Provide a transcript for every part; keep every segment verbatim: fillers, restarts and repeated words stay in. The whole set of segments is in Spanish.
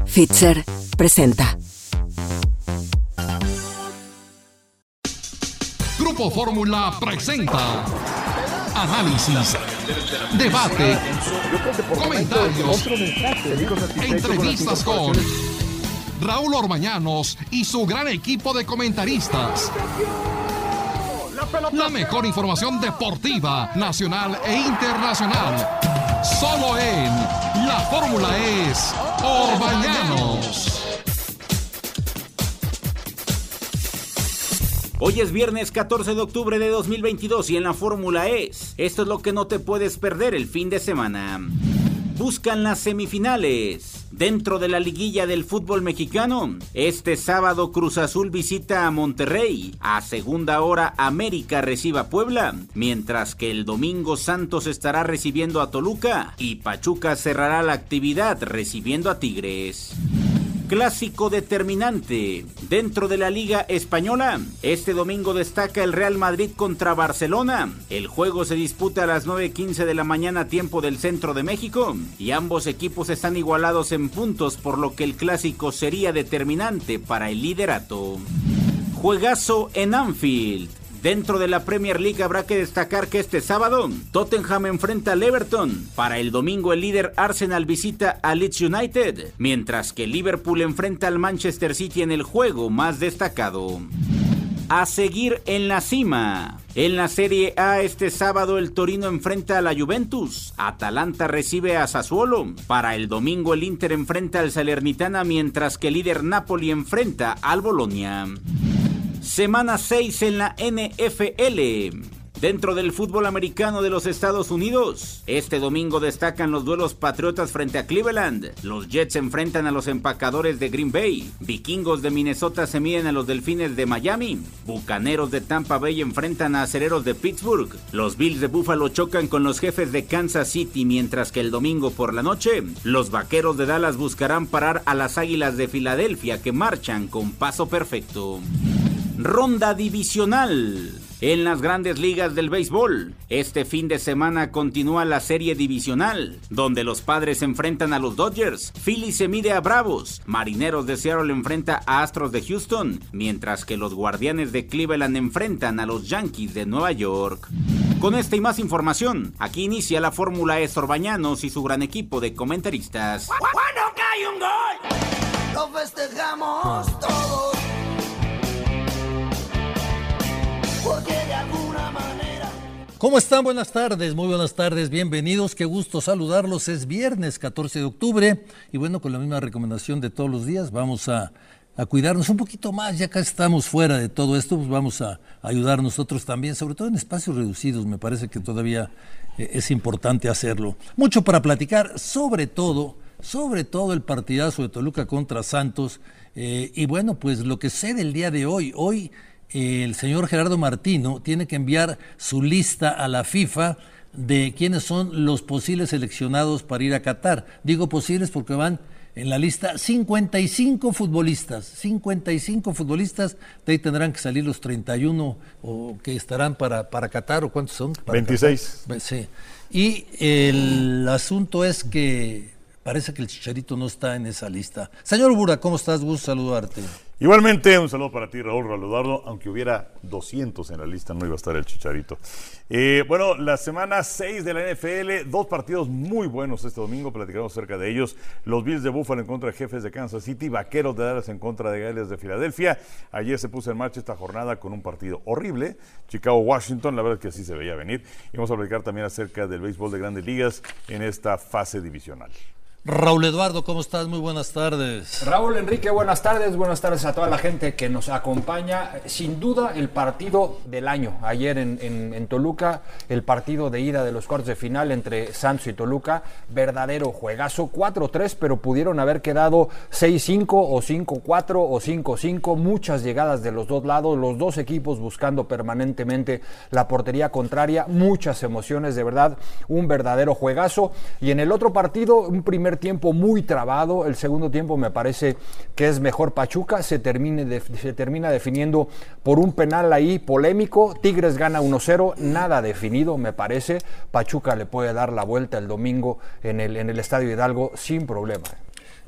Fitzer presenta. Grupo Fórmula presenta análisis, debate, comentarios, entrevistas con Raúl Orbañanos y su gran equipo de comentaristas. La mejor información deportiva, nacional e internacional. Solo en La Fórmula es Orbañanos. Hoy es viernes catorce de octubre de dos mil veintidós y en La Fórmula es. Esto es lo que no te puedes perder el fin de semana. Buscan las semifinales. Dentro de la liguilla del fútbol mexicano, este sábado Cruz Azul visita a Monterrey. A segunda hora América recibe a Puebla, mientras que el domingo Santos estará recibiendo a Toluca y Pachuca cerrará la actividad recibiendo a Tigres. Clásico determinante. Dentro de la Liga Española, este domingo destaca el Real Madrid contra Barcelona. El juego se disputa a las nueve quince de la mañana tiempo del centro de México y ambos equipos están igualados en puntos, por lo que el clásico sería determinante para el liderato. Juegazo en Anfield. Dentro de la Premier League habrá que destacar que este sábado Tottenham enfrenta al Everton. Para el domingo el líder Arsenal visita a Leeds United, mientras que Liverpool enfrenta al Manchester City en el juego más destacado. A seguir en la cima. En la Serie A este sábado el Torino enfrenta a la Juventus, Atalanta recibe a Sassuolo. Para el domingo el Inter enfrenta al Salernitana, mientras que el líder Napoli enfrenta al Bologna. Semana seis en la N F L. Dentro del fútbol americano de los Estados Unidos, este domingo destacan los duelos Patriotas frente a Cleveland. Los Jets enfrentan a los Empacadores de Green Bay. Vikingos de Minnesota se miden a los Delfines de Miami. Bucaneros de Tampa Bay enfrentan a Acereros de Pittsburgh. Los Bills de Buffalo chocan con los Jefes de Kansas City, mientras que el domingo por la noche, los Vaqueros de Dallas buscarán parar a las Águilas de Filadelfia, que marchan con paso perfecto. Ronda divisional. En las grandes ligas del béisbol, este fin de semana continúa la serie divisional, donde los Padres enfrentan a los Dodgers, Phillies se mide a Bravos, Marineros de Seattle enfrenta a Astros de Houston, mientras que los Guardianes de Cleveland enfrentan a los Yankees de Nueva York. Con esta y más información, aquí inicia la Fórmula es Orbañanos y su gran equipo de comentaristas. ¡Cuando cae un gol! ¡Lo festejamos todos! Porque de alguna manera... ¿Cómo están? Buenas tardes, muy buenas tardes, bienvenidos, qué gusto saludarlos. Es viernes catorce de octubre y bueno, con la misma recomendación de todos los días, vamos a, a cuidarnos un poquito más, ya que estamos fuera de todo esto, pues vamos a, a ayudar nosotros también, sobre todo en espacios reducidos, me parece que todavía eh, es importante hacerlo. Mucho para platicar, sobre todo, sobre todo el partidazo de Toluca contra Santos, eh, y bueno, pues lo que sé del día de hoy, hoy... el señor Gerardo Martino tiene que enviar su lista a la FIFA de quiénes son los posibles seleccionados para ir a Qatar. Digo posibles porque van en la lista cincuenta y cinco futbolistas, cincuenta y cinco futbolistas, de ahí tendrán que salir los treinta y uno o que estarán para, para Qatar, ¿o cuántos son? Para veintiséis. Qatar. Sí. Y el asunto es que parece que el Chicharito no está en esa lista. Señor Bura, ¿cómo estás? Gusto saludarte. Igualmente, un saludo para ti, Raúl Eduardo, aunque hubiera doscientos en la lista, no iba a estar el Chicharito. Eh, bueno, la semana seis de la N F L, dos partidos muy buenos este domingo, platicamos acerca de ellos. Los Bills de Buffalo en contra de Jefes de Kansas City, Vaqueros de Dallas en contra de Gales de Filadelfia. Ayer se puso en marcha esta jornada con un partido horrible, Chicago-Washington, la verdad es que así se veía venir. Y vamos a platicar también acerca del béisbol de Grandes Ligas en esta fase divisional. Raúl Eduardo, ¿cómo estás? Muy buenas tardes. Raúl Enrique, buenas tardes, buenas tardes a toda la gente que nos acompaña. Sin duda, el partido del año. Ayer en, en, en Toluca, el partido de ida de los cuartos de final entre Santos y Toluca, verdadero juegazo, cuatro tres, pero pudieron haber quedado seis cinco o cinco cuatro o cinco cinco, muchas llegadas de los dos lados, los dos equipos buscando permanentemente la portería contraria, muchas emociones, de verdad, un verdadero juegazo. Y en el otro partido, un primer tiempo muy trabado, el segundo tiempo me parece que es mejor Pachuca, se, termine de, se termina definiendo por un penal ahí polémico, Tigres gana uno cero, nada definido me parece, Pachuca le puede dar la vuelta el domingo en el, en el Estadio Hidalgo sin problema.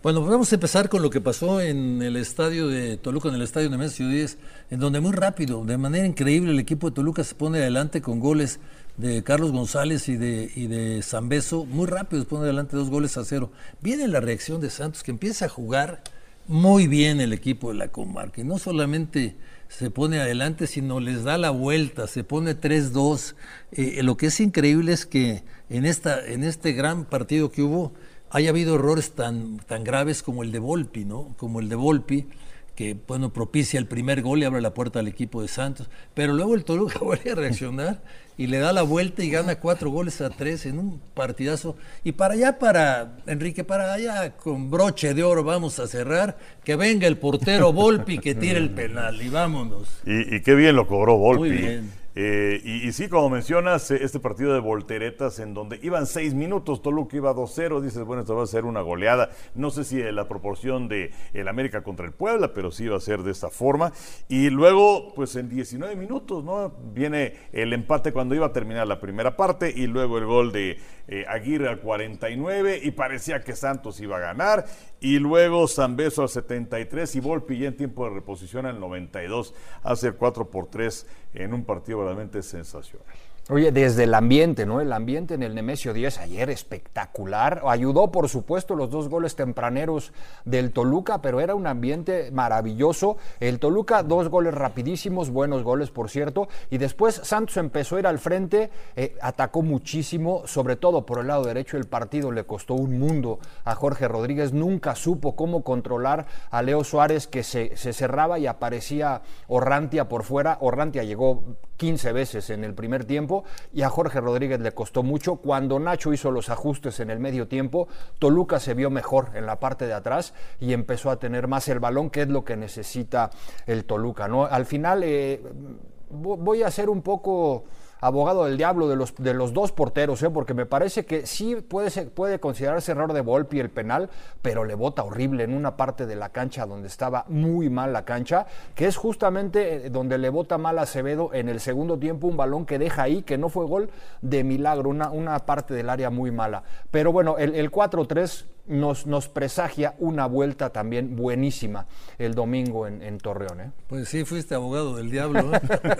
Bueno, pues vamos a empezar con lo que pasó en el estadio de Toluca, en el estadio Nemesio Díez, en donde muy rápido, de manera increíble, el equipo de Toluca se pone adelante con goles de Carlos González y de, y de Zambeso, muy rápido se pone adelante dos goles a cero. Viene la reacción de Santos, que empieza a jugar muy bien el equipo de la comarca, y no solamente se pone adelante, sino les da la vuelta, se pone tres dos. Eh, lo que es increíble es que en, esta, en este gran partido que hubo, haya habido errores tan, tan graves como el de Volpi, ¿no? Como el de Volpi, que bueno, propicia el primer gol y abre la puerta al equipo de Santos, pero luego el Toluca vuelve a reaccionar y le da la vuelta y gana cuatro goles a tres en un partidazo. Y para allá, para Enrique, para allá con broche de oro vamos a cerrar, que venga el portero Volpi que tire el penal y vámonos. Y, y qué bien lo cobró Volpi. Muy bien. Eh, y, y sí, como mencionas, este partido de volteretas en donde iban seis minutos, Toluca iba dos cero, dices, bueno, esto va a ser una goleada. No sé si la proporción de el América contra el Puebla, pero sí va a ser de esta forma. Y luego, pues en diecinueve minutos, ¿no? Viene el empate cuando iba a terminar la primera parte y luego el gol de eh, Aguirre al cuarenta y nueve y parecía que Santos iba a ganar. Y luego Zambeso al setenta y tres y Volpi ya en tiempo de reposición al noventa y dos, hace el cuatro por tres en un partido verdaderamente sensacional. Oye, desde el ambiente, ¿no? El ambiente en el Nemesio Díez ayer espectacular. Ayudó, por supuesto, los dos goles tempraneros del Toluca, pero era un ambiente maravilloso. El Toluca, dos goles rapidísimos, buenos goles, por cierto. Y después Santos empezó a ir al frente, eh, atacó muchísimo, sobre todo por el lado derecho. El partido le costó un mundo a Jorge Rodríguez. Nunca supo cómo controlar a Leo Suárez, que se, se cerraba y aparecía Orrantia por fuera. Orrantia llegó quince veces en el primer tiempo y a Jorge Rodríguez le costó mucho. Cuando Nacho hizo los ajustes en el medio tiempo, Toluca se vio mejor en la parte de atrás y empezó a tener más el balón, que es lo que necesita el Toluca, ¿no? Al final eh, voy a ser un poco abogado del diablo de los, de los dos porteros, ¿eh? Porque me parece que sí puede, ser, puede considerarse error de Volpi el penal, pero le bota horrible en una parte de la cancha donde estaba muy mal la cancha, que es justamente donde le bota mal a Acevedo en el segundo tiempo, un balón que deja ahí, que no fue gol de milagro, una, una parte del área muy mala. Pero bueno, el, el cuatro tres nos, nos presagia una vuelta también buenísima el domingo en, en Torreón, ¿eh? Pues sí, fuiste abogado del diablo, ¿eh?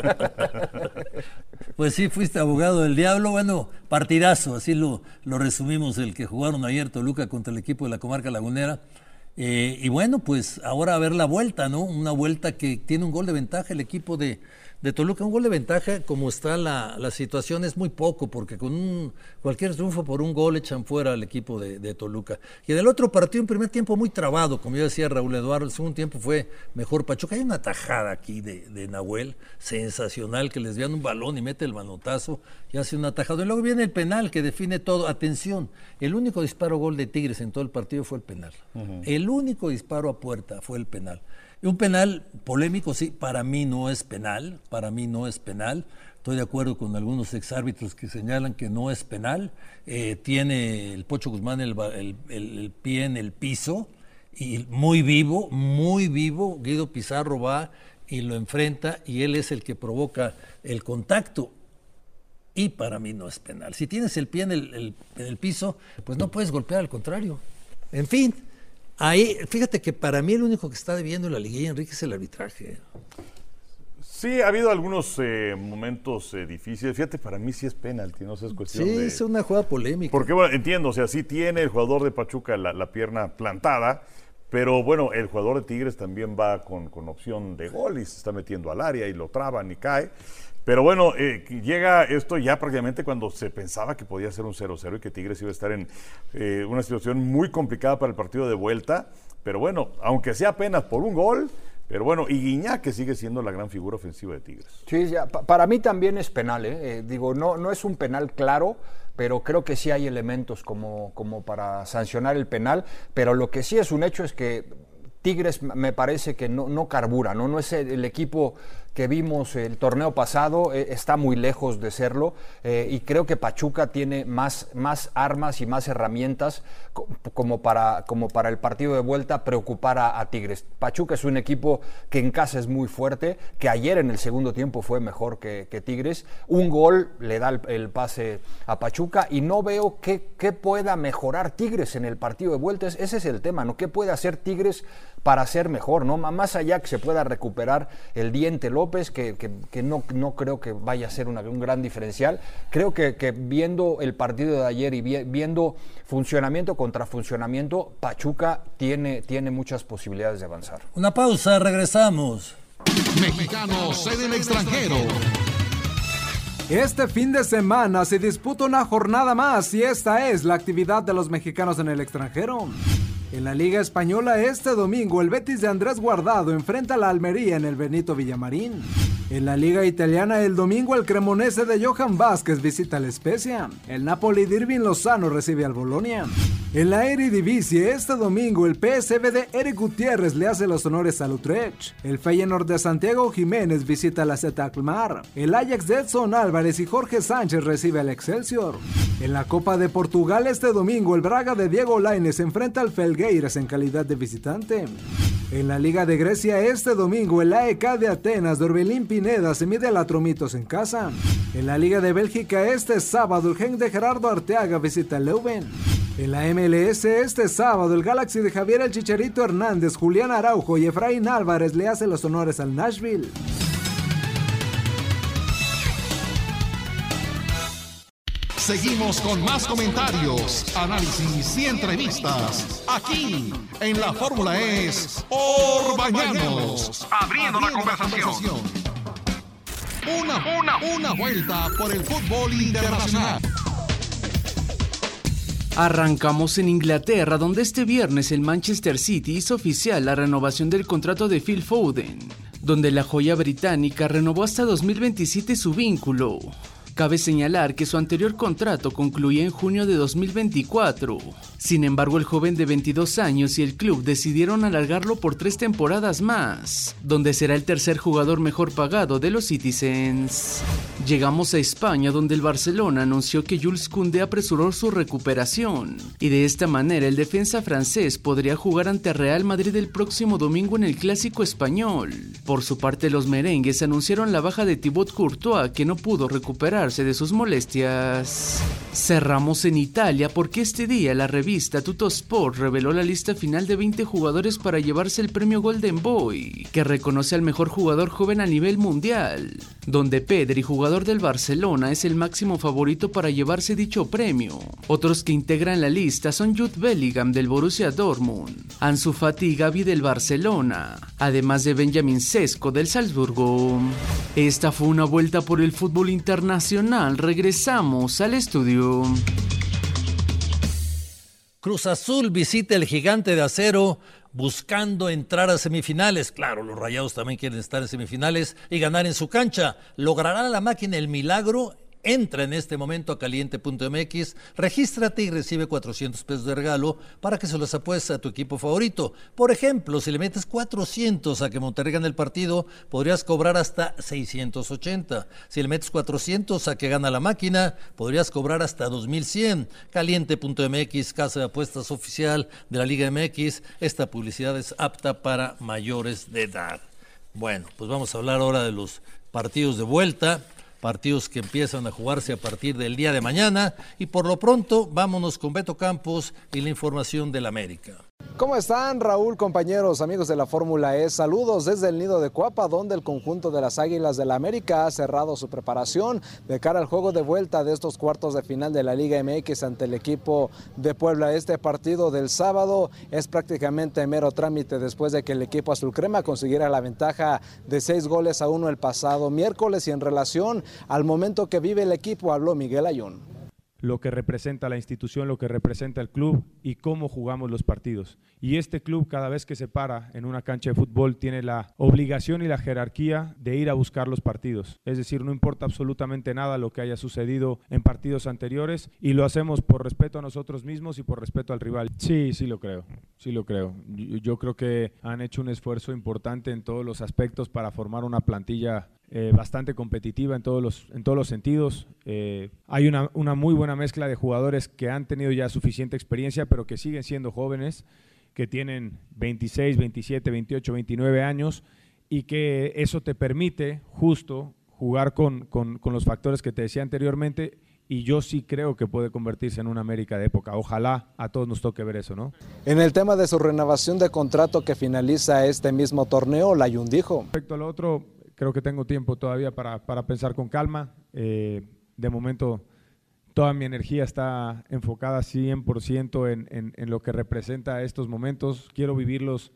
Pues sí, fuiste abogado del diablo. Bueno, partidazo, así lo, lo resumimos, el que jugaron ayer Toluca contra el equipo de la comarca lagunera. Eh, y bueno, pues ahora a ver la vuelta, ¿no? Una vuelta que tiene un gol de ventaja el equipo de, de Toluca. Un gol de ventaja, como está la, la situación, es muy poco, porque con un, cualquier triunfo por un gol echan fuera al equipo de, de Toluca. Y del otro partido, un primer tiempo muy trabado, como ya decía Raúl Eduardo, el segundo tiempo fue mejor Pachuca. Hay una tajada aquí de, de Nahuel, sensacional, que les dan un balón y mete el manotazo y hace un atajado. Y luego viene el penal que define todo. Atención, el único disparo gol de Tigres en todo el partido fue el penal. Uh-huh. El único disparo a puerta fue el penal. Un penal polémico, sí, para mí no es penal, para mí no es penal. Estoy de acuerdo con algunos exárbitros que señalan que no es penal. Eh, tiene el Pocho Guzmán el, el, el, el pie en el piso, y muy vivo, muy vivo. Guido Pizarro va y lo enfrenta, y él es el que provoca el contacto. Y para mí no es penal. Si tienes el pie en el, el, en el piso, pues no puedes golpear, al contrario. En fin. Ahí, fíjate que para mí el único que está debiendo en la liguilla, Enrique, es el arbitraje. Sí, ha habido algunos eh, momentos eh, difíciles. Fíjate, para mí sí es penalti, no sé, es cuestión sí, de... es una jugada polémica. Porque, bueno, entiendo, o sea, sí tiene el jugador de Pachuca la, la pierna plantada, pero bueno, el jugador de Tigres también va con, con opción de gol y se está metiendo al área y lo traban y cae. Pero bueno, eh, llega esto ya prácticamente cuando se pensaba que podía ser un cero cero y que Tigres iba a estar en eh, una situación muy complicada para el partido de vuelta. Pero bueno, aunque sea apenas por un gol, pero bueno, y Guiñac, que sigue siendo la gran figura ofensiva de Tigres. Sí, ya, pa- para mí también es penal, ¿eh? Eh, digo, no, no es un penal claro, pero creo que sí hay elementos como, como para sancionar el penal. Pero lo que sí es un hecho es que Tigres me parece que no, no carbura, ¿no? No es el, el equipo que vimos el torneo pasado, eh, está muy lejos de serlo, eh, y creo que Pachuca tiene más, más armas y más herramientas co- como, para, como para el partido de vuelta preocupar a, a Tigres. Pachuca es un equipo que en casa es muy fuerte, que ayer en el segundo tiempo fue mejor que, que Tigres. Un gol le da el, el pase a Pachuca y no veo qué, qué pueda mejorar Tigres en el partido de vuelta. Ese es el tema, ¿no? ¿Qué puede hacer Tigres para ser mejor, ¿no? Más allá que se pueda recuperar el Diente López, que, que, que no, no creo que vaya a ser una, un gran diferencial. Creo que, que viendo el partido de ayer y vi, viendo funcionamiento contra funcionamiento, Pachuca tiene, tiene muchas posibilidades de avanzar. Una pausa, regresamos. Mexicanos en el extranjero. Este fin de semana se disputa una jornada más y esta es la actividad de los mexicanos en el extranjero. En la Liga Española este domingo el Betis de Andrés Guardado enfrenta a la Almería en el Benito Villamarín. En la Liga Italiana el domingo el Cremonese de Johan Vázquez visita al Spezia. El Napoli de Irving Lozano recibe al Bolonia. En la Eredivisie este domingo el P S V de Eric Gutiérrez le hace los honores al Utrecht. El Feyenoord de Santiago Jiménez visita a la Z Alkmaar. El Ajax de Edson Álvarez y Jorge Sánchez recibe al Excelsior. En la Copa de Portugal este domingo el Braga de Diego Lainez se enfrenta al Felgueiras en calidad de visitante. En la Liga de Grecia este domingo el A E K de Atenas de Orbelín Pineda se mide al Atromitos en casa. En la Liga de Bélgica este sábado el Genk de Gerardo Arteaga visita al Leuven. En la M L S este sábado el Galaxy de Javier El Chicharito Hernández, Julián Araujo y Efraín Álvarez le hace los honores al Nashville. Seguimos con más comentarios, análisis y entrevistas aquí en la Fórmula Es Orbañanos, abriendo la conversación. Una, una, una vuelta por el fútbol internacional. Arrancamos en Inglaterra, donde este viernes el Manchester City hizo oficial la renovación del contrato de Phil Foden, donde la joya británica renovó hasta dos mil veintisiete su vínculo. Cabe señalar que su anterior contrato concluía en junio de dos mil veinticuatro. Sin embargo, el joven de veintidós años y el club decidieron alargarlo por tres temporadas más, donde será el tercer jugador mejor pagado de los Citizens. Llegamos a España, donde el Barcelona anunció que Jules Koundé apresuró su recuperación, y de esta manera el defensa francés podría jugar ante Real Madrid el próximo domingo en el Clásico Español. Por su parte, los merengues anunciaron la baja de Thibaut Courtois, que no pudo recuperar de sus molestias. Cerramos en Italia porque este día la revista Tuttosport reveló la lista final de veinte jugadores para llevarse el premio Golden Boy, que reconoce al mejor jugador joven a nivel mundial, donde Pedri, jugador del Barcelona, es el máximo favorito para llevarse dicho premio. Otros que integran la lista son Jude Bellingham del Borussia Dortmund, Ansu Fati y Gavi del Barcelona, además de Benjamin Sesko del Salzburgo. Esta fue una vuelta por el fútbol internacional. Regresamos al estudio. Cruz Azul visita el Gigante de Acero buscando entrar a semifinales. Claro, los Rayados también quieren estar en semifinales y ganar en su cancha. ¿Logrará la máquina el milagro? Entra en este momento a caliente punto m x, regístrate y recibe cuatrocientos pesos de regalo para que se los apuestes a tu equipo favorito. Por ejemplo, si le metes cuatrocientos a que Monterrey gane el partido, podrías cobrar hasta seiscientos ochenta. Si le metes cuatrocientos a que gana la máquina, podrías cobrar hasta dos mil cien. caliente punto m x, casa de apuestas oficial de la Liga M X. Esta publicidad es apta para mayores de edad. Bueno, pues vamos a hablar ahora de los partidos de vuelta. Partidos que empiezan a jugarse a partir del día de mañana y por lo pronto vámonos con Beto Campos y la información del América. ¿Cómo están, Raúl, compañeros, amigos de la Fórmula E? Saludos desde el Nido de Cuapa, donde el conjunto de las Águilas del la América ha cerrado su preparación de cara al juego de vuelta de estos cuartos de final de la Liga M X ante el equipo de Puebla. Este partido del sábado es prácticamente mero trámite después de que el equipo azul crema consiguiera la ventaja de seis goles a uno el pasado miércoles, y en relación al momento que vive el equipo habló Miguel Ayun. lo que representa la institución, lo que representa el club y cómo jugamos los partidos. Y este club, cada vez que se para en una cancha de fútbol, tiene la obligación y la jerarquía de ir a buscar los partidos. Es decir, no importa absolutamente nada lo que haya sucedido en partidos anteriores, y lo hacemos por respeto a nosotros mismos y por respeto al rival. Sí, sí lo creo, sí lo creo. Yo, yo creo que han hecho un esfuerzo importante en todos los aspectos para formar una plantilla Eh, bastante competitiva en todos los, en todos los sentidos. Eh, hay una, una muy buena mezcla de jugadores que han tenido ya suficiente experiencia, pero que siguen siendo jóvenes, que tienen veintiséis, veintisiete, veintiocho, veintinueve años, y que eso te permite justo jugar con, con, con los factores que te decía anteriormente, y yo sí creo que puede convertirse en una América de época. Ojalá a todos nos toque ver eso, ¿no? En el tema de su renovación de contrato que finaliza este mismo torneo, Layún dijo: respecto a lo otro, creo que tengo tiempo todavía para, para pensar con calma. Eh, de momento, toda mi energía está enfocada cien por ciento en, en, en lo que representa estos momentos. Quiero vivirlos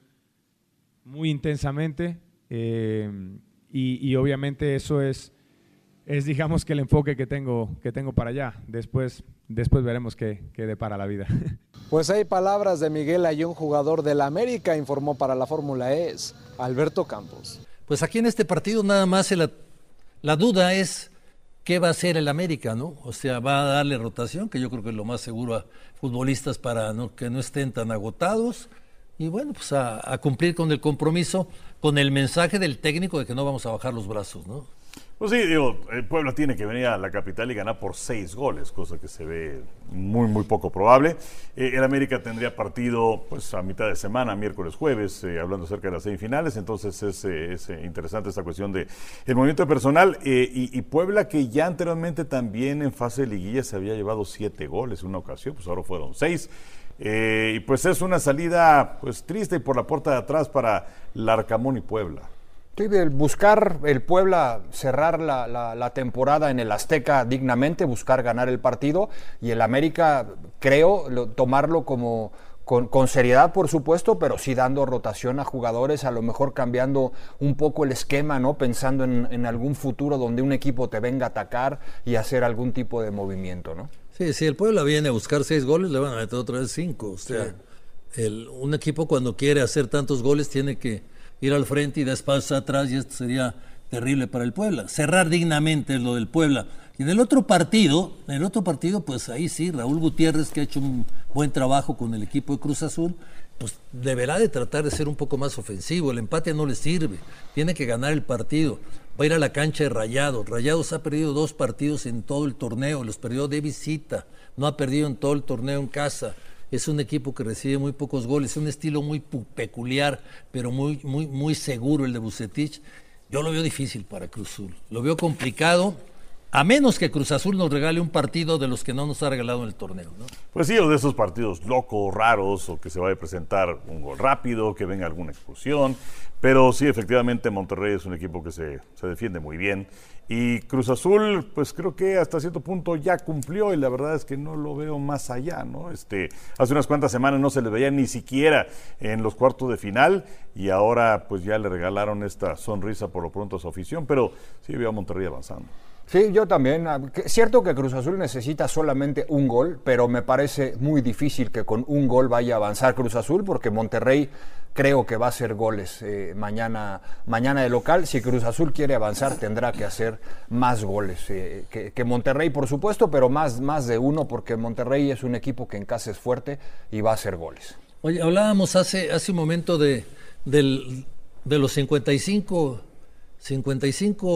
muy intensamente eh, y, y obviamente eso es, es, digamos, que el enfoque que tengo, que tengo para allá. Después, después veremos qué, qué depara la vida. Pues hay palabras de Miguel Layún, jugador del América, informó para la Fórmula E Alberto Campos. Pues aquí en este partido nada más la, la duda es qué va a hacer el América, ¿no? O sea, va a darle rotación, que yo creo que es lo más seguro a futbolistas para no, que no estén tan agotados, y bueno, pues a, a cumplir con el compromiso, con el mensaje del técnico de que no vamos a bajar los brazos, ¿no? Pues sí, digo, el Puebla tiene que venir a la capital y ganar por seis goles, cosa que se ve muy, muy poco probable. Eh, el América tendría partido pues a mitad de semana, miércoles, jueves, eh, hablando acerca de las semifinales, entonces es, eh, es eh, interesante esta cuestión de el movimiento personal. Eh, y, y Puebla, que ya anteriormente también en fase de liguilla se había llevado siete goles en una ocasión, pues ahora fueron seis. Eh, y pues es una salida pues triste y por la puerta de atrás para Larcamón y Puebla. Sí, de buscar el Puebla cerrar la, la, la temporada en el Azteca dignamente, buscar ganar el partido, y el América, creo, lo, tomarlo como con, con seriedad, por supuesto, pero sí dando rotación a jugadores, a lo mejor cambiando un poco el esquema, ¿no? Pensando en, en algún futuro donde un equipo te venga a atacar y hacer algún tipo de movimiento, ¿no? Sí, si el Puebla viene a buscar seis goles, le van a meter otra vez cinco. O sea, sí. el, un equipo cuando quiere hacer tantos goles tiene que ir al frente y dar pasos atrás, y esto sería terrible para el Puebla. Cerrar dignamente es lo del Puebla. Y en el otro partido, en el otro partido, pues ahí sí, Raúl Gutiérrez, que ha hecho un buen trabajo con el equipo de Cruz Azul, pues deberá de tratar de ser un poco más ofensivo. El empate no le sirve, tiene que ganar el partido. Va a ir a la cancha de Rayados. Rayados ha perdido dos partidos en todo el torneo, los perdió de visita, no ha perdido en todo el torneo en casa. Es un equipo que recibe muy pocos goles, es un estilo muy peculiar, pero muy, muy, muy seguro el de Vucetich. Yo lo veo difícil para Cruz Azul, lo veo complicado, a menos que Cruz Azul nos regale un partido de los que no nos ha regalado en el torneo, ¿no? Pues sí, o de esos partidos locos, raros, o que se vaya a presentar un gol rápido, que venga alguna expulsión, pero sí, efectivamente Monterrey es un equipo que se, se defiende muy bien. Y Cruz Azul, pues creo que hasta cierto punto ya cumplió, y la verdad es que no lo veo más allá, ¿no? Este, hace unas cuantas semanas no se le veía ni siquiera en los cuartos de final, y ahora pues ya le regalaron esta sonrisa por lo pronto a su afición, pero sí veo a Monterrey avanzando. Sí, yo también. Es cierto que Cruz Azul necesita solamente un gol, pero me parece muy difícil que con un gol vaya a avanzar Cruz Azul, porque Monterrey creo que va a hacer goles eh, mañana, mañana de local. Si Cruz Azul quiere avanzar, tendrá que hacer más goles eh, que, que Monterrey, por supuesto, pero más, más de uno, porque Monterrey es un equipo que en casa es fuerte y va a hacer goles. Oye, hablábamos hace, hace un momento de, del, de los cincuenta y cinco... cincuenta y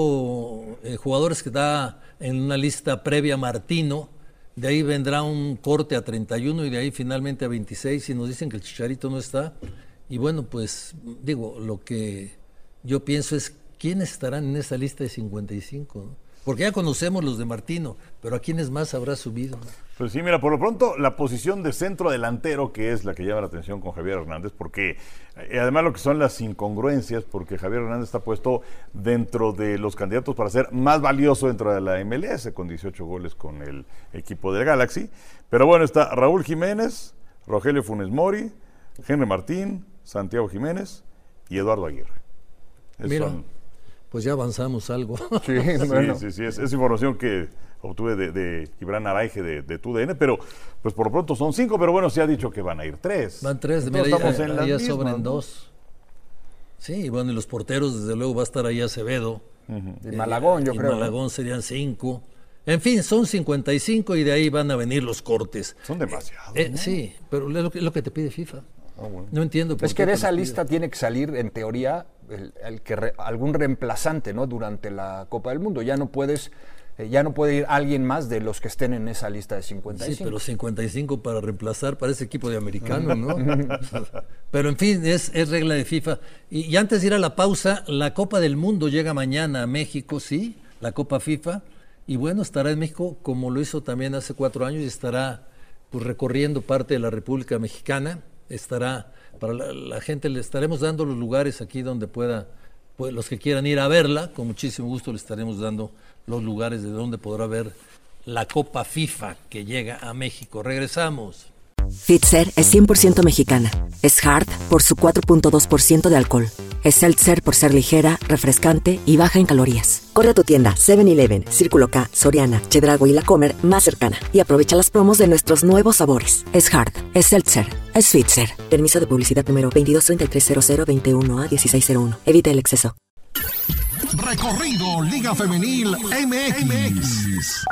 cinco eh, jugadores que da en una lista previa Martino, de ahí vendrá un corte a treinta y uno y de ahí finalmente a veintiséis, y nos dicen que el Chicharito no está. Y bueno, pues digo, lo que yo pienso es quiénes estarán en esa lista de cincuenta y cinco, ¿no? Porque ya conocemos los de Martino, pero ¿a quiénes más habrá subido, ¿no? Pues sí, mira, por lo pronto la posición de centro delantero, que es la que llama la atención con Javier Hernández, porque eh, además lo que son las incongruencias, porque Javier Hernández está puesto dentro de los candidatos para ser más valioso dentro de la M L S, con dieciocho goles con el equipo del Galaxy. Pero bueno, está Raúl Jiménez, Rogelio Funes Mori, Henry Martín, Santiago Jiménez y Eduardo Aguirre. Esos Mira. son pues ya avanzamos algo. Sí, bueno. sí, sí, sí, es, es información que obtuve de, de Gibran Araige de, de Tu D N, pero pues por lo pronto son cinco, pero bueno, se ha dicho que van a ir tres. Van tres, Entonces, mira, estamos ya, en las ya mismas, sobran ¿no? dos. Sí, bueno, y los porteros, desde luego, va a estar ahí Acevedo. Uh-huh. Y Malagón, yo y creo. Malagón, ¿no? Serían cinco. En fin, son cincuenta y cinco y de ahí van a venir los cortes. Son demasiados. Eh, ¿no? Sí, pero es lo que, es lo que te pide FIFA. Ah, bueno. No entiendo por Es qué que de te esa lo pide. lista tiene que salir, en teoría, el, el que re, algún reemplazante, ¿no? Durante la Copa del Mundo. Ya no puedes, eh, ya no puede ir alguien más de los que estén en esa lista de cincuenta y cinco. Sí, pero cincuenta y cinco para reemplazar para ese equipo de americanos, ¿no? Pero en fin, es, es regla de FIFA. Y, y antes de ir a la pausa, la Copa del Mundo llega mañana a México, sí, la Copa FIFA. Y bueno, estará en México como lo hizo también hace cuatro años y estará pues recorriendo parte de la República Mexicana. Estará, para la, la gente le estaremos dando los lugares aquí donde pueda, pues, los que quieran ir a verla, con muchísimo gusto le estaremos dando los lugares de donde podrá ver la Copa FIFA que llega a México. Regresamos. Fitzer es cien por ciento mexicana. Es hard por su cuatro punto dos por ciento de alcohol. Es seltzer por ser ligera, refrescante y baja en calorías. Corre a tu tienda seven eleven, Círculo K, Soriana, Chedraui y La Comer más cercana y aprovecha las promos de nuestros nuevos sabores. Es hard, es seltzer, es Fitzer. Permiso de publicidad número veintidós treinta y tres cero cero veintiuno A dieciséis cero uno. Evita el exceso. Recorrido Liga Femenil M X.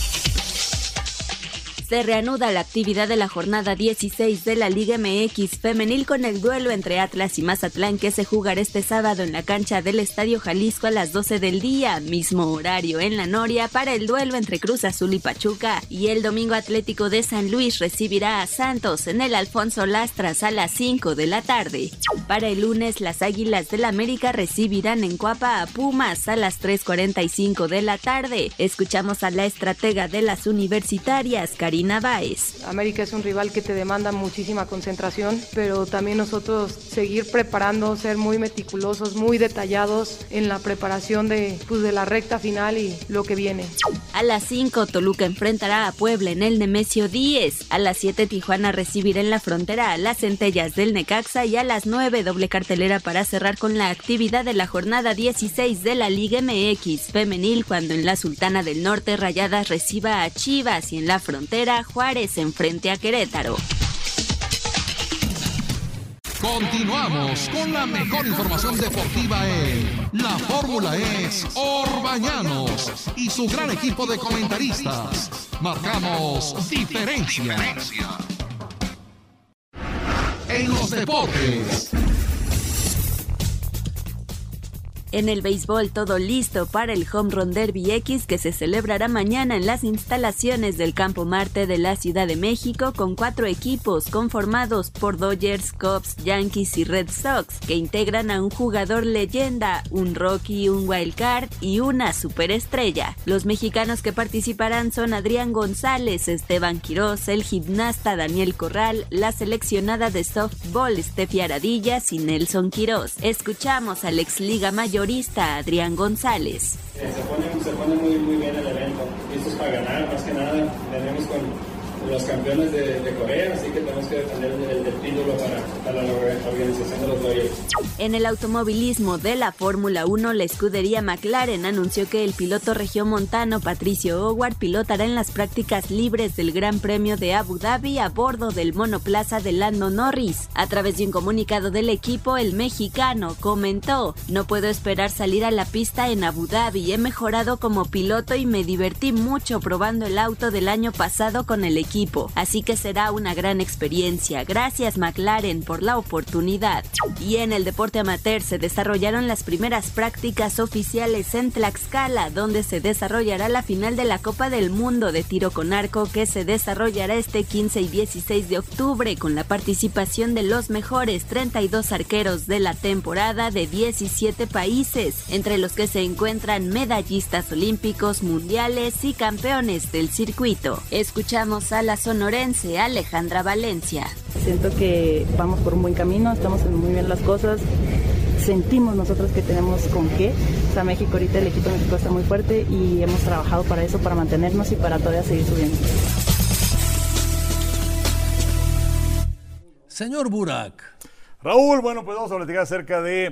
Se reanuda la actividad de la jornada dieciséis de la Liga M X femenil con el duelo entre Atlas y Mazatlán que se jugará este sábado en la cancha del Estadio Jalisco a las doce del día, mismo horario en La Noria para el duelo entre Cruz Azul y Pachuca, y el domingo Atlético de San Luis recibirá a Santos en el Alfonso Lastras a las cinco de la tarde. Para el lunes las Águilas del América recibirán en Cuapa a Pumas a las tres cuarenta y cinco de la tarde. Escuchamos a la estratega de las universitarias, Karina Báez. América es un rival que te demanda muchísima concentración, pero también nosotros seguir preparando, ser muy meticulosos, muy detallados en la preparación de, pues, de la recta final y lo que viene. A las cinco Toluca enfrentará a Puebla en el Nemesio diez. A las siete Tijuana recibirá en la Frontera a las Centellas del Necaxa y a las nueve doble cartelera para cerrar con la actividad de la jornada dieciséis de la Liga M X femenil cuando en la Sultana del Norte Rayadas reciba a Chivas y en la Frontera Juárez enfrente a Querétaro. Continuamos con la mejor información deportiva en La Fórmula es Orbañanos y su gran equipo de comentaristas. Marcamos diferencia. En los deportes. En el béisbol todo listo para el Home Run Derby X que se celebrará mañana en las instalaciones del Campo Marte de la Ciudad de México con cuatro equipos conformados por Dodgers, Cubs, Yankees y Red Sox que integran a un jugador leyenda, un rookie, un wild card y una superestrella. Los mexicanos que participarán son Adrián González, Esteban Quirós, el gimnasta Daniel Corral, la seleccionada de softball Steffi Aradillas y Nelson Quirós. Escuchamos al ex Liga Mayor Adrián González. Se pone, se pone muy, muy bien el evento. Esto es para ganar, más que nada. Tenemos con los campeones de, de Corea, así que tenemos que defender el, el, el título para, para la organización de los Dodgers. En el automovilismo de la Fórmula uno, la escudería McLaren anunció que el piloto regiomontano Patricio Howard pilotará en las prácticas libres del Gran Premio de Abu Dhabi a bordo del monoplaza de Lando Norris. A través de un comunicado del equipo, el mexicano comentó: "No puedo esperar salir a la pista en Abu Dhabi. He mejorado como piloto y me divertí mucho probando el auto del año pasado con el equipo. Así que será una gran experiencia. Gracias McLaren por la oportunidad". Y en el deporte amateur se desarrollaron las primeras prácticas oficiales en Tlaxcala, donde se desarrollará la final de la Copa del Mundo de tiro con arco que se desarrollará este quince y dieciséis de octubre con la participación de los mejores treinta y dos arqueros de la temporada de diecisiete países, entre los que se encuentran medallistas olímpicos, mundiales y campeones del circuito. Escuchamos a la sonorense Alejandra Valencia. Siento que vamos por un buen camino, estamos haciendo muy bien las cosas, sentimos nosotros que tenemos con qué. O sea, México ahorita, el equipo de México está muy fuerte y hemos trabajado para eso, para mantenernos y para todavía seguir subiendo. Señor Burak. Raúl, bueno, pues vamos a platicar acerca de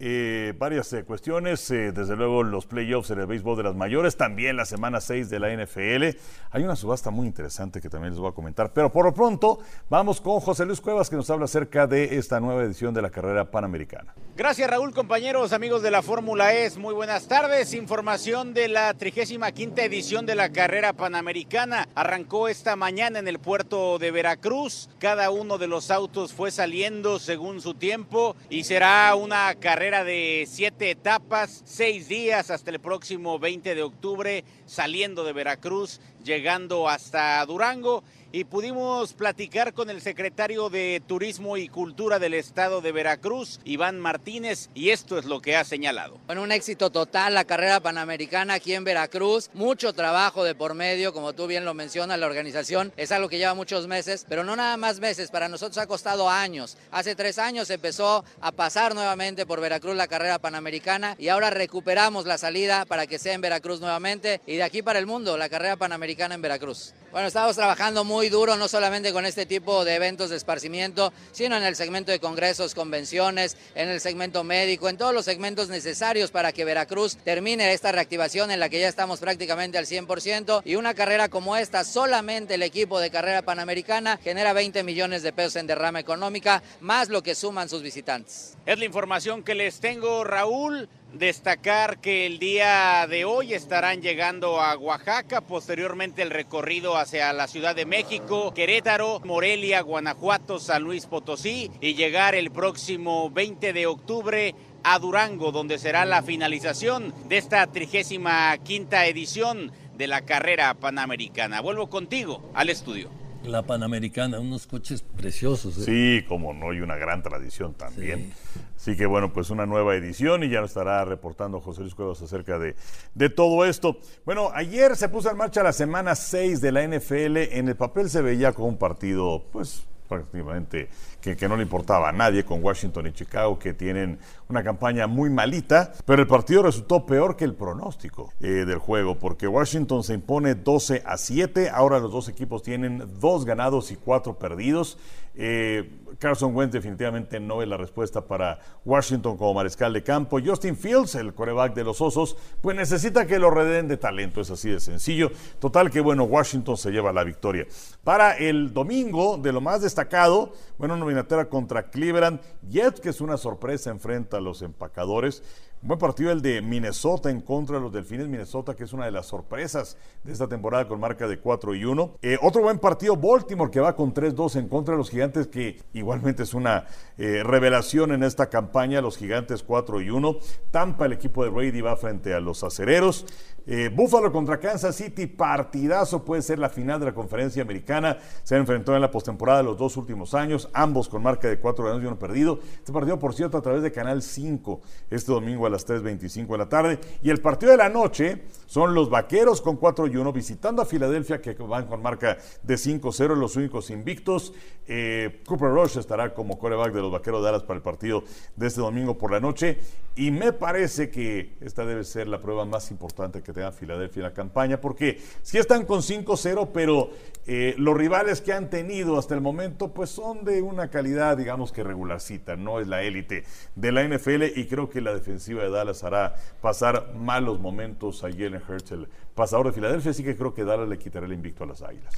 eh, varias eh, cuestiones, eh, desde luego los playoffs en el béisbol de las mayores, también la semana seis de la N F L. Hay una subasta muy interesante que también les voy a comentar, pero por lo pronto vamos con José Luis Cuevas, que nos habla acerca de esta nueva edición de la carrera panamericana. Gracias, Raúl, compañeros, amigos de la Fórmula E. Muy buenas tardes. Información de la trigésima quinta edición de la carrera panamericana. Arrancó esta mañana en el puerto de Veracruz. Cada uno de los autos fue saliendo según su tiempo y será una carrera de siete etapas, seis días hasta el próximo veinte de octubre, saliendo de Veracruz, llegando hasta Durango. Y pudimos platicar con el secretario de Turismo y Cultura del estado de Veracruz, Iván Martínez, y esto es lo que ha señalado. Bueno, un éxito total la carrera panamericana aquí en Veracruz, mucho trabajo de por medio, como tú bien lo mencionas, la organización es algo que lleva muchos meses, pero no nada más meses, para nosotros ha costado años. Hace tres años empezó a pasar nuevamente por Veracruz la carrera panamericana y ahora recuperamos la salida para que sea en Veracruz nuevamente y de aquí para el mundo, la carrera panamericana en Veracruz. Bueno, estamos trabajando muy duro, no solamente con este tipo de eventos de esparcimiento, sino en el segmento de congresos, convenciones, en el segmento médico, en todos los segmentos necesarios para que Veracruz termine esta reactivación en la que ya estamos prácticamente al cien por ciento. Y una carrera como esta, solamente el equipo de carrera panamericana genera veinte millones de pesos en derrama económica, más lo que suman sus visitantes. Es la información que les tengo, Raúl. Destacar que el día de hoy estarán llegando a Oaxaca, posteriormente el recorrido hacia la Ciudad de México, Querétaro, Morelia, Guanajuato, San Luis Potosí y llegar el próximo veinte de octubre a Durango, donde será la finalización de esta trigésima quinta edición de la carrera panamericana. Vuelvo contigo al estudio. La Panamericana, unos coches preciosos. ¿eh? Sí, como no, y una gran tradición también. Sí. Así que bueno, pues una nueva edición y ya nos estará reportando José Luis Cuevas acerca de, de todo esto. Bueno, ayer se puso en marcha la semana seis de la N F L. En el papel se veía como un partido, pues, prácticamente que, que no le importaba a nadie, con Washington y Chicago, que tienen una campaña muy malita, pero el partido resultó peor que el pronóstico eh, del juego, porque Washington se impone doce a siete, ahora los dos equipos tienen dos ganados y cuatro perdidos. Eh, Carson Wentz definitivamente no es la respuesta para Washington como mariscal de campo. Justin Fields, el quarterback de los Osos, pues necesita que lo redeen de talento, es así de sencillo. Total que bueno, Washington se lleva la victoria. Para el domingo, de lo más destacado, bueno, una eliminatoria contra Cleveland Jets, que es una sorpresa, enfrenta a los empacadores. Un buen partido el de Minnesota en contra de los Delfines. Minnesota, que es una de las sorpresas de esta temporada con marca de cuatro y uno. Eh, otro buen partido, Baltimore, que va con tres dos en contra de los Gigantes, que igualmente es una eh, revelación en esta campaña. Los Gigantes cuatro y uno. Tampa, el equipo de Brady, va frente a los Acereros. Eh, Buffalo contra Kansas City, partidazo, puede ser la final de la conferencia americana. Se han enfrentado en la postemporada los dos últimos años, ambos con marca de cuatro ganados y uno perdido. Este partido, por cierto, a través de Canal cinco, este domingo a las tres veinticinco de la tarde. Y el partido de la noche son los Vaqueros con cuatro y uno visitando a Filadelfia, que van con marca de cinco cero, los únicos invictos. eh, Cooper Rush estará como quarterback de los Vaqueros de Dallas para el partido de este domingo por la noche, y me parece que esta debe ser la prueba más importante que tenga Filadelfia en la campaña, porque sí están con cinco cero, pero eh, los rivales que han tenido hasta el momento pues son de una calidad, digamos que regularcita, no es la élite de la N F L, y creo que la defensiva de Dallas hará pasar malos momentos a Jalen Hurts, el pasador de Filadelfia, así que creo que Dallas le quitará el invicto a las Águilas.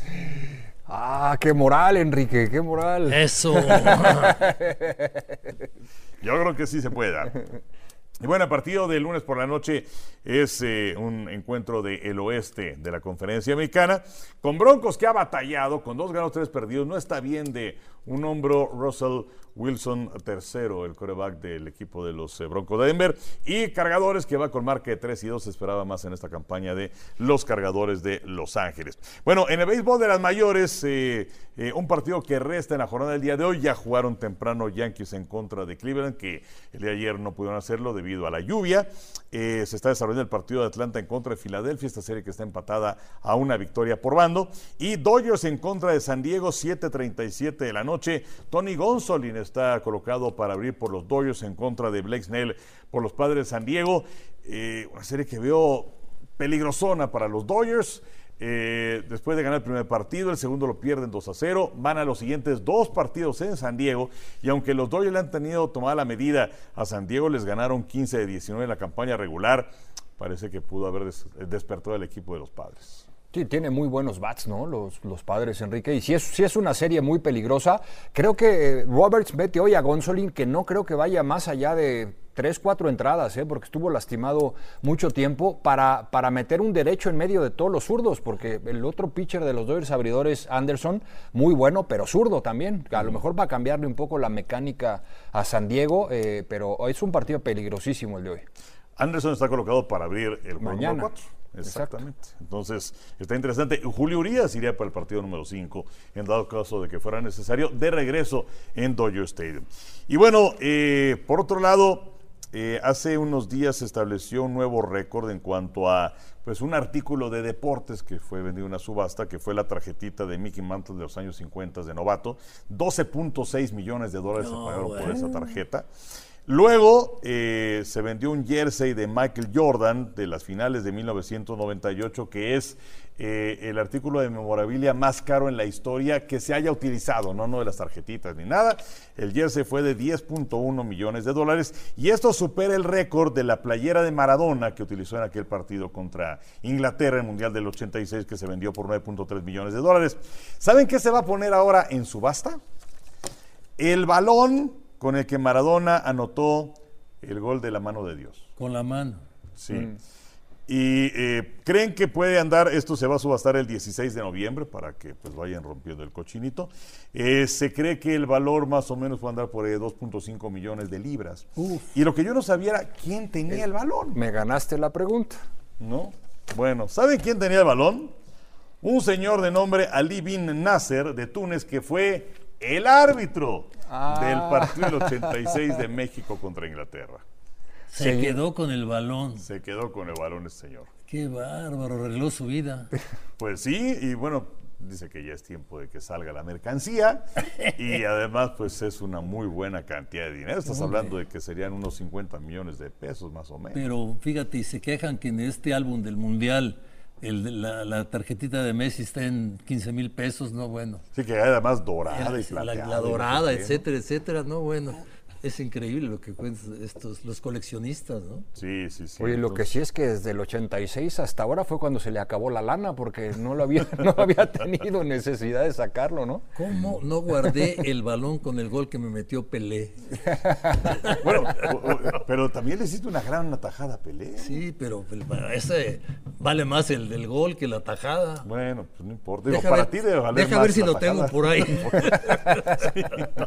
Ah, qué moral, Enrique, qué moral. Eso. Yo creo que sí se puede dar. Y bueno, el partido del lunes por la noche es eh, un encuentro del oeste de la conferencia americana, con Broncos, que ha batallado, con dos ganados, tres perdidos. No está bien de un hombro Russell Wilson tercero, el quarterback del equipo de los eh, Broncos de Denver, y Cargadores, que va con marca de tres y dos, se esperaba más en esta campaña de los Cargadores de Los Ángeles. Bueno, en el béisbol de las mayores, eh, eh, un partido que resta en la jornada del día de hoy. Ya jugaron temprano Yankees en contra de Cleveland, que el día de ayer no pudieron hacerlo debido a la lluvia. Eh, se está desarrollando el partido de Atlanta en contra de Filadelfia, esta serie que está empatada a una victoria por bando, y Dodgers en contra de San Diego, siete treinta y siete de la noche. Tony Gonsolin está colocado para abrir por los Dodgers en contra de Blake Snell por los Padres de San Diego. Eh, una serie que veo peligrosona para los Dodgers. Eh, después de ganar el primer partido, el segundo lo pierden dos a cero, van a los siguientes dos partidos en San Diego, y aunque los Dodgers le han tenido tomada la medida a San Diego, les ganaron quince de diecinueve en la campaña regular. Parece que pudo haber des- despertado el equipo de los Padres. Sí, tiene muy buenos bats, ¿no? Los, los Padres, Enrique. Y si es, si es una serie muy peligrosa, creo que eh, Roberts mete hoy a Gonsolin, que no creo que vaya más allá de tres, cuatro entradas, ¿eh? Porque estuvo lastimado mucho tiempo, para, para meter un derecho en medio de todos los zurdos, porque el otro pitcher de los Dodgers abridores, Anderson, muy bueno, pero zurdo también. A lo mejor va a cambiarle un poco la mecánica a San Diego, eh, pero es un partido peligrosísimo el de hoy. Anderson está colocado para abrir el juego Mañana. número cuatro. Exactamente. Exacto. Entonces, está interesante. Julio Urias iría para el partido número cinco, en dado caso de que fuera necesario, de regreso en Dodger Stadium. Y bueno, eh, por otro lado, eh, hace unos días se estableció un nuevo récord en cuanto a pues un artículo de deportes que fue vendido en una subasta, que fue la tarjetita de Mickey Mantle de los años cincuenta de novato. doce punto seis millones de dólares no, se pagaron bueno. por esa tarjeta. Luego eh, se vendió un jersey de Michael Jordan de las finales de mil novecientos noventa y ocho, que es eh, el artículo de memorabilia más caro en la historia que se haya utilizado, no, no de las tarjetitas ni nada. El jersey fue de diez punto uno millones de dólares, y esto supera el récord de la playera de Maradona que utilizó en aquel partido contra Inglaterra en el Mundial del ochenta y seis, que se vendió por nueve punto tres millones de dólares. ¿Saben qué se va a poner ahora en subasta? El balón con el que Maradona anotó el gol de la mano de Dios. Con la mano. Sí. Mm. Y eh, creen que puede andar, esto se va a subastar el dieciséis de noviembre para que pues vayan rompiendo el cochinito. Eh, se cree que el valor más o menos puede andar por dos punto cinco millones de libras. Uf. Y lo que yo no sabía era quién tenía el, el balón. Me ganaste la pregunta. ¿No? Bueno, ¿saben quién tenía el balón? Un señor de nombre Ali bin Nasser de Túnez, que fue el árbitro ah. del partido del ochenta y seis de México contra Inglaterra. Se sí. quedó con el balón. Se quedó con el balón ese señor. Qué bárbaro, arregló su vida. Pues sí, y bueno, dice que ya es tiempo de que salga la mercancía, y además pues es una muy buena cantidad de dinero. Estás muy hablando bien. de que serían unos cincuenta millones de pesos más o menos. Pero fíjate, y se quejan que en este álbum del Mundial El, la, la tarjetita de Messi está en quince mil pesos, no bueno. Sí, que además dorada y plateada. La, la dorada, etcétera, etcétera, no bueno. Es increíble lo que cuentan estos, los coleccionistas, ¿no? Sí, sí, sí. Oye, lo Entonces... que sí es que desde el ochenta y seis hasta ahora fue cuando se le acabó la lana, porque no lo había, no había tenido necesidad de sacarlo, ¿no? ¿Cómo no guardé el balón con el gol que me metió Pelé? Bueno, o, o, pero también le hiciste una gran atajada a Pelé. Sí, pero ese vale más el del gol que la atajada. Bueno, pues no importa. Digo, para ver, ti debe valer deja más ver si lo tajada. tengo por ahí. Sí, no.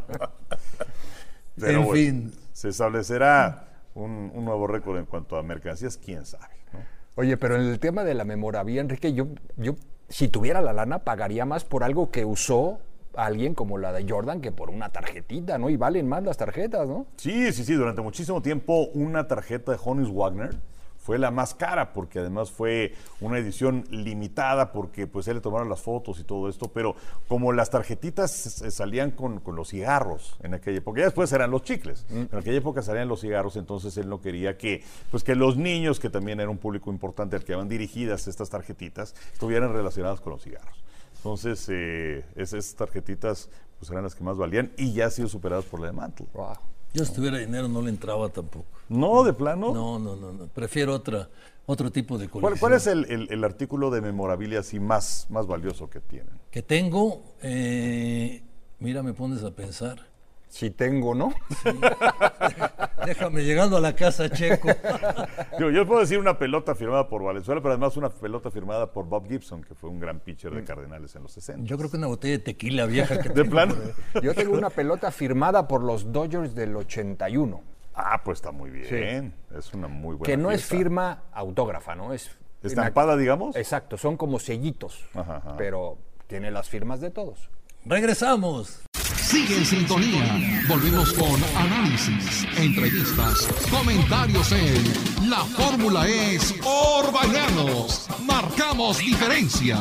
Pero en bueno, fin. Se establecerá un, un nuevo récord en cuanto a mercancías, quién sabe, ¿no? Oye, pero en el tema de la memorabilia, Enrique, yo, yo si tuviera la lana pagaría más por algo que usó alguien como la de Jordan que por una tarjetita, ¿no? Y valen más las tarjetas, ¿no? Sí, sí, sí. Durante muchísimo tiempo una tarjeta de Honus Wagner fue la más cara, porque además fue una edición limitada, porque pues él le tomaron las fotos y todo esto, pero como las tarjetitas salían con, con los cigarros en aquella época, ya después eran los chicles, mm. en aquella época salían los cigarros, entonces él no quería que, pues que los niños, que también era un público importante al que iban dirigidas estas tarjetitas, estuvieran relacionadas con los cigarros. Entonces, eh, esas tarjetitas pues eran las que más valían, y ya han sido superadas por la de Mantle. Wow. Yo si tuviera dinero no le entraba tampoco. ¿No, de plano? No, no, no, no. Prefiero otra, otro tipo de colección. ¿Cuál, cuál es el, el, el artículo de memorabilia así más, más valioso que tienen? Que tengo, eh, mira, me pones a pensar. Si tengo, ¿no? Sí. Déjame llegando a la casa, Checo. yo, yo puedo decir una pelota firmada por Valenzuela, pero además una pelota firmada por Bob Gibson, que fue un gran pitcher de Cardenales en los sesenta. Yo creo que una botella de tequila vieja que ¿De plano? Yo tengo una pelota firmada por los Dodgers del ochenta y uno. Ah, pues está muy bien. Sí. Es una muy buena Que no pieza. Es firma autógrafa, ¿no? Es estampada, una... digamos. Exacto, son como sellitos, ajá, ajá. Pero tiene las firmas de todos. Regresamos. Sigue en sintonía. Volvemos con análisis, entrevistas, comentarios en La Fórmula es Orbañanos. Marcamos diferencia.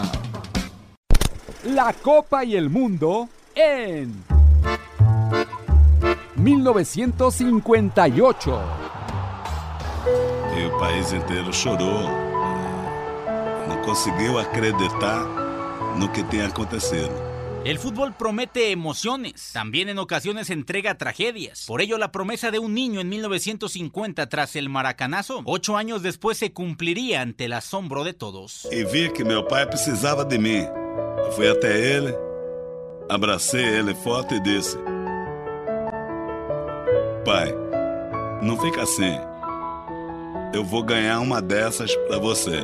La Copa y el Mundo en mil novecientos cincuenta y ocho. E o país inteiro chorou no conseguiu acreditar no que tem acontecido. El fútbol promete emociones, también en ocasiones entrega tragedias. Por ello, la promesa de un niño en mil novecientos cincuenta tras el maracanazo, ocho años después se cumpliría ante el asombro de todos. E vi que meu pai precisava de mim. Eu fui até ele, abracei ele forte e disse: Pai, não fica assim. Eu vou ganhar uma dessas para você.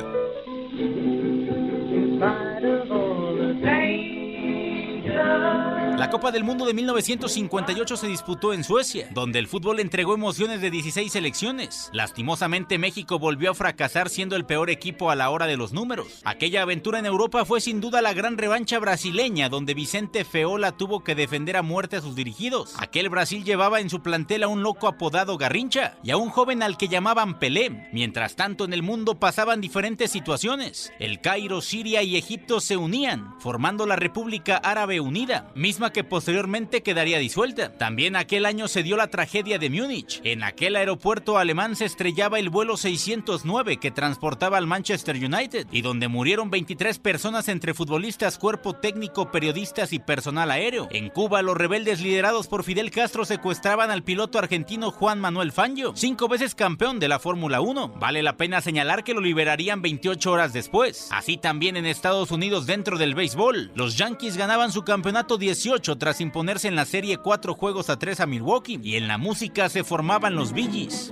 La Copa del Mundo de mil novecientos cincuenta y ocho se disputó en Suecia, donde el fútbol entregó emociones de dieciséis selecciones. Lastimosamente, México volvió a fracasar siendo el peor equipo a la hora de los números. Aquella aventura en Europa fue sin duda la gran revancha brasileña, donde Vicente Feola tuvo que defender a muerte a sus dirigidos. Aquel Brasil llevaba en su plantel a un loco apodado Garrincha y a un joven al que llamaban Pelé. Mientras tanto, en el mundo pasaban diferentes situaciones. El Cairo, Siria y Egipto se unían, formando la República Árabe Unida, misma que posteriormente quedaría disuelta. También aquel año se dio la tragedia de Múnich. En aquel aeropuerto alemán se estrellaba el vuelo seiscientos nueve que transportaba al Manchester United y donde murieron veintitrés personas entre futbolistas, cuerpo técnico, periodistas y personal aéreo. En Cuba, los rebeldes liderados por Fidel Castro secuestraban al piloto argentino Juan Manuel Fangio, cinco veces campeón de la Fórmula uno. Vale la pena señalar que lo liberarían veintiocho horas después. Así también en Estados Unidos, dentro del béisbol, los Yankees ganaban su campeonato dieciocho tras imponerse en la serie cuatro juegos a tres a Milwaukee, y en la música se formaban los Bee Gees.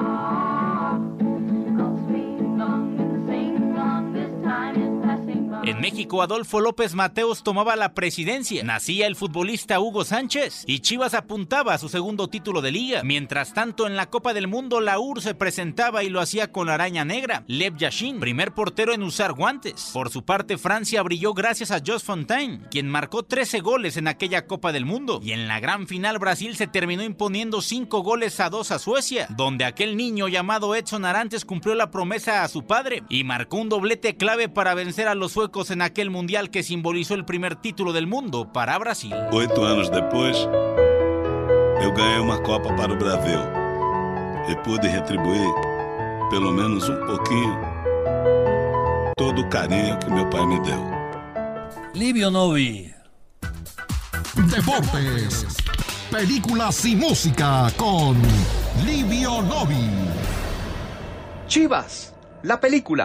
En México, Adolfo López Mateos tomaba la presidencia. Nacía el futbolista Hugo Sánchez y Chivas apuntaba a su segundo título de liga. Mientras tanto, en la Copa del Mundo, la U R se presentaba y lo hacía con la araña negra, Lev Yashin, primer portero en usar guantes. Por su parte, Francia brilló gracias a Jos Fontaine, quien marcó trece goles en aquella Copa del Mundo. Y en la gran final, Brasil se terminó imponiendo cinco goles a dos a Suecia, donde aquel niño llamado Edson Arantes cumplió la promesa a su padre y marcó un doblete clave para vencer a los suecos en aquel mundial que simbolizó el primer título del mundo para Brasil. Oito anos depois, eu ganhei uma Copa para o Brasil e pude retribuir, pelo menos um pouquinho, todo o carinho que meu pai me deu. Livio Novi. Deportes, películas y música con Livio Novi. Chivas, la película.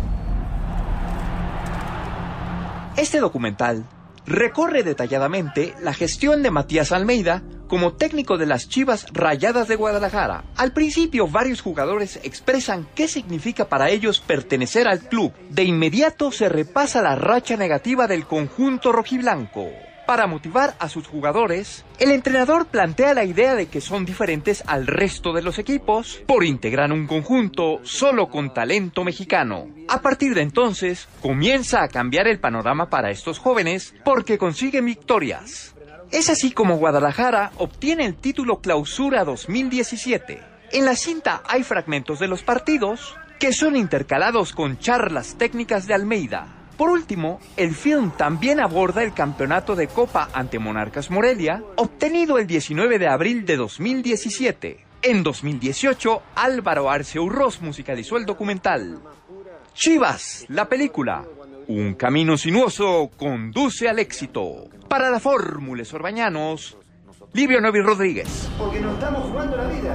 Este documental recorre detalladamente la gestión de Matías Almeida como técnico de las Chivas Rayadas de Guadalajara. Al principio, varios jugadores expresan qué significa para ellos pertenecer al club. De inmediato se repasa la racha negativa del conjunto rojiblanco. Para motivar a sus jugadores, el entrenador plantea la idea de que son diferentes al resto de los equipos por integrar un conjunto solo con talento mexicano. A partir de entonces, comienza a cambiar el panorama para estos jóvenes porque consiguen victorias. Es así como Guadalajara obtiene el título Clausura dos mil diecisiete. En la cinta hay fragmentos de los partidos que son intercalados con charlas técnicas de Almeida. Por último, el film también aborda el campeonato de Copa ante Monarcas Morelia, obtenido el diecinueve de abril de dos mil diecisiete. En dos mil dieciocho, Álvaro Arce Urroz musicalizó el documental. Chivas, la película. Un camino sinuoso conduce al éxito. Para la Fórmula Orbañanos, Livio Novi Rodríguez. Porque nos estamos jugando la vida.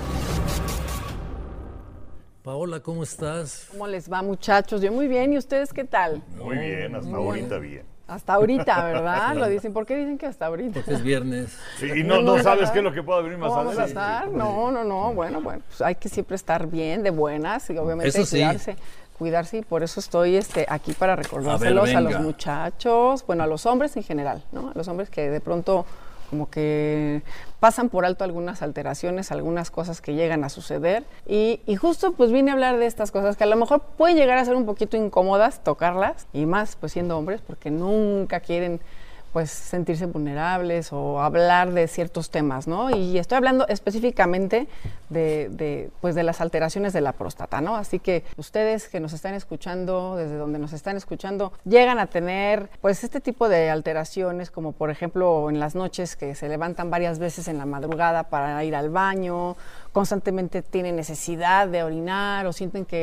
Paola, ¿cómo estás? ¿Cómo les va, muchachos? Yo muy bien, ¿y ustedes qué tal? Muy bien, hasta Muy ahorita bien. Hasta ahorita, ¿verdad? Lo dicen. ¿Por qué dicen que hasta ahorita? Porque es viernes. Sí, y no, no sabes qué es lo que pueda venir más ¿Cómo vamos a adelante. estar? No, no, no. Bueno, bueno, pues hay que siempre estar bien, de buenas, y obviamente Eso sí. cuidarse. Cuidarse, y por eso estoy este, aquí para recordárselos a, a los muchachos, bueno, a los hombres en general, ¿no? A los hombres que de pronto como que pasan por alto algunas alteraciones, algunas cosas que llegan a suceder, y, y justo pues vine a hablar de estas cosas que a lo mejor pueden llegar a ser un poquito incómodas tocarlas, y más pues siendo hombres, porque nunca quieren pues sentirse vulnerables o hablar de ciertos temas, ¿no? Y estoy hablando específicamente de, de, pues de las alteraciones de la próstata, ¿no? Así que ustedes que nos están escuchando, desde donde nos están escuchando, llegan a tener pues este tipo de alteraciones, como por ejemplo en las noches que se levantan varias veces en la madrugada para ir al baño, constantemente tienen necesidad de orinar o sienten que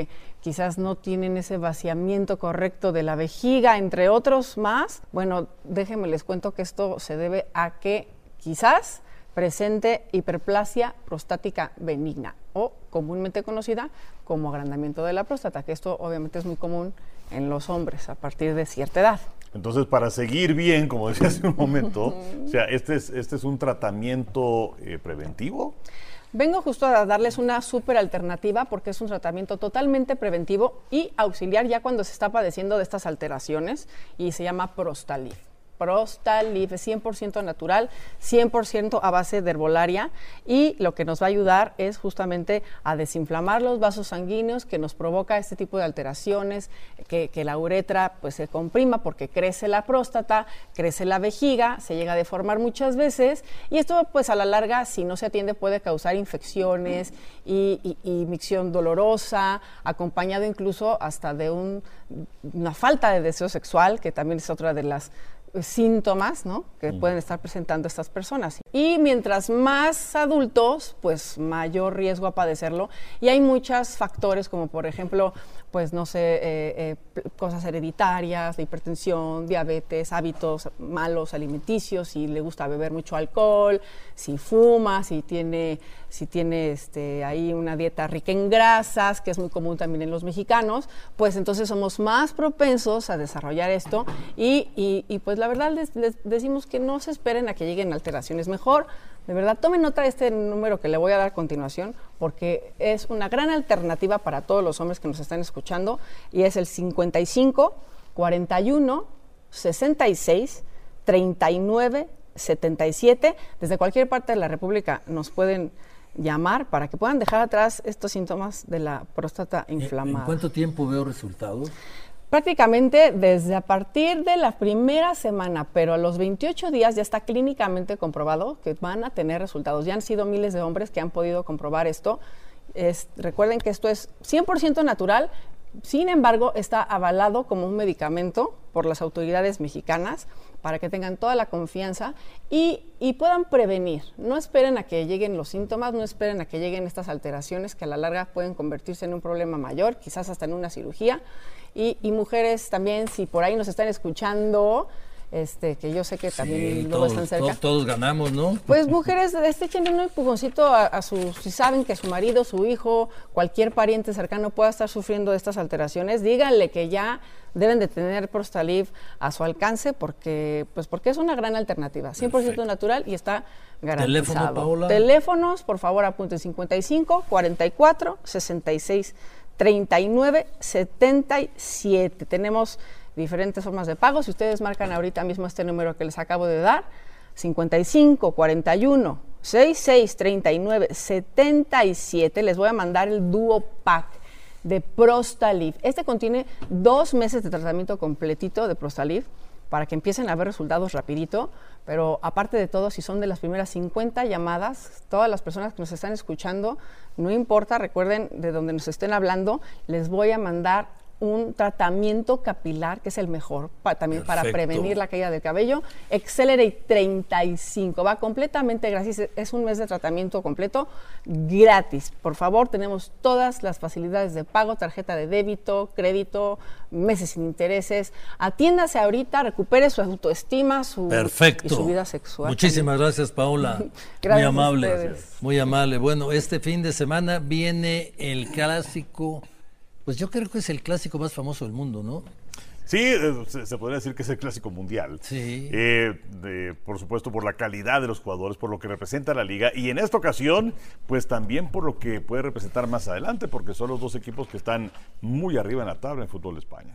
quizás no tienen ese vaciamiento correcto de la vejiga, entre otros más. Bueno, déjenme les cuento que esto se debe a que quizás presente hiperplasia prostática benigna o comúnmente conocida como agrandamiento de la próstata, que esto obviamente es muy común en los hombres a partir de cierta edad. Entonces, para seguir bien, como decía hace un momento, o sea, este es, este es un tratamiento eh, preventivo. Vengo justo a darles una súper alternativa porque es un tratamiento totalmente preventivo y auxiliar ya cuando se está padeciendo de estas alteraciones y se llama Prostalif. Prostalif es cien por ciento natural, cien por ciento a base de herbolaria y lo que nos va a ayudar es justamente a desinflamar los vasos sanguíneos que nos provoca este tipo de alteraciones, que, que la uretra pues se comprima porque crece la próstata, crece la vejiga, se llega a deformar muchas veces y esto pues a la larga si no se atiende puede causar infecciones y, y, y micción dolorosa, acompañado incluso hasta de un, una falta de deseo sexual, que también es otra de las síntomas, ¿no?, que mm. pueden estar presentando estas personas. Y mientras más adultos, pues mayor riesgo a padecerlo. Y hay muchos factores, como por ejemplo, pues no sé, eh, eh, cosas hereditarias, de hipertensión, diabetes, hábitos malos alimenticios, si le gusta beber mucho alcohol, si fuma, si tiene, si tiene este, ahí una dieta rica en grasas, que es muy común también en los mexicanos, pues entonces somos más propensos a desarrollar esto y, y, y pues la verdad les, les decimos que no se esperen a que lleguen alteraciones. Mejor, de verdad, tomen nota de este número que le voy a dar a continuación, porque es una gran alternativa para todos los hombres que nos están escuchando, y es el cincuenta y cinco, cuarenta y uno, sesenta y seis, treinta y nueve, setenta y siete. Desde cualquier parte de la República nos pueden llamar para que puedan dejar atrás estos síntomas de la próstata inflamada. ¿En cuánto tiempo veo resultados? Prácticamente desde a partir de la primera semana, pero a los veintiocho días ya está clínicamente comprobado que van a tener resultados. Ya han sido miles de hombres que han podido comprobar esto. Es, recuerden que esto es cien por ciento natural, sin embargo está avalado como un medicamento por las autoridades mexicanas para que tengan toda la confianza y, y puedan prevenir. No esperen a que lleguen los síntomas, no esperen a que lleguen estas alteraciones que a la larga pueden convertirse en un problema mayor, quizás hasta en una cirugía. Y, y mujeres también, si por ahí nos están escuchando, este, que yo sé que también sí, luego todos, están cerca. Todos, todos ganamos, ¿no? Pues mujeres, este, echen un empujoncito a, a su, si saben que su marido, su hijo, cualquier pariente cercano pueda estar sufriendo de estas alteraciones, díganle que ya deben de tener Prostalif a su alcance porque, pues porque es una gran alternativa, cien por ciento Perfecto. Natural y está garantizado. ¿Teléfono, Paola? Teléfonos, por favor, apunten cincuenta y cinco, cuarenta y cuatro, sesenta y seis, treinta y nueve, setenta y siete. Tenemos diferentes formas de pago. Si ustedes marcan ahorita mismo este número que les acabo de dar, cincuenta y cinco, cuarenta y uno, sesenta y seis, treinta y nueve, setenta y siete, les voy a mandar el Duo Pack de Prostalif. Este contiene dos meses de tratamiento completito de Prostalif para que empiecen a ver resultados rapidito, pero aparte de todo, si son de las primeras cincuenta llamadas, todas las personas que nos están escuchando, no importa, recuerden de donde nos estén hablando, les voy a mandar un tratamiento capilar que es el mejor pa, también Perfecto. Para prevenir la caída del cabello. Accelerate treinta y cinco, va completamente gratis, es un mes de tratamiento completo gratis. Por favor, tenemos todas las facilidades de pago, tarjeta de débito, crédito, meses sin intereses. Atiéndase ahorita, recupere su autoestima, su, Perfecto. Y su vida sexual. Muchísimas también. Gracias, Paola. Gracias muy amable. Gracias. Muy amable. Bueno, este fin de semana viene el clásico. Pues yo creo que es el clásico más famoso del mundo, ¿no? Sí, eh, se, se podría decir que es el clásico mundial. Sí. Eh, de, por supuesto, por la calidad de los jugadores, por lo que representa la liga. Y en esta ocasión, pues también por lo que puede representar más adelante, porque son los dos equipos que están muy arriba en la tabla en fútbol de España.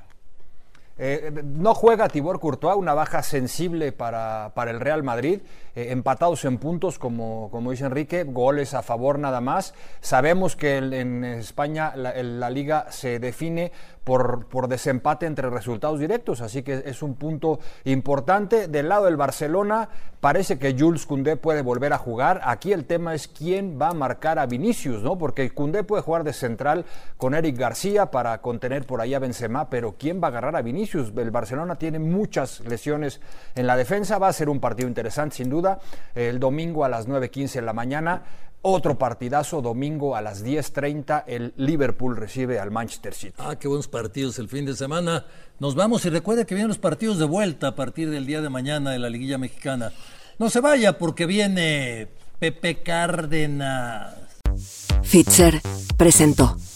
Eh, no juega Thibaut Courtois, una baja sensible para, para el Real Madrid, eh, empatados en puntos, como, como dice Enrique, goles a favor nada más. Sabemos que el, en España la, el, la liga se define por, por desempate entre resultados directos, así que es un punto importante. Del lado del Barcelona, parece que Jules Koundé puede volver a jugar. Aquí el tema es quién va a marcar a Vinicius, ¿no? Porque Koundé puede jugar de central con Eric García para contener por ahí a Benzema, pero ¿quién va a agarrar a Vinicius? El Barcelona tiene muchas lesiones en la defensa, va a ser un partido interesante sin duda. El domingo a las nueve quince de la mañana. Otro partidazo, domingo a las diez treinta, el Liverpool recibe al Manchester City. Ah, qué buenos partidos el fin de semana. Nos vamos y recuerda que vienen los partidos de vuelta a partir del día de mañana de la Liguilla Mexicana. No se vaya porque viene Pepe Cárdenas. Fitzer presentó.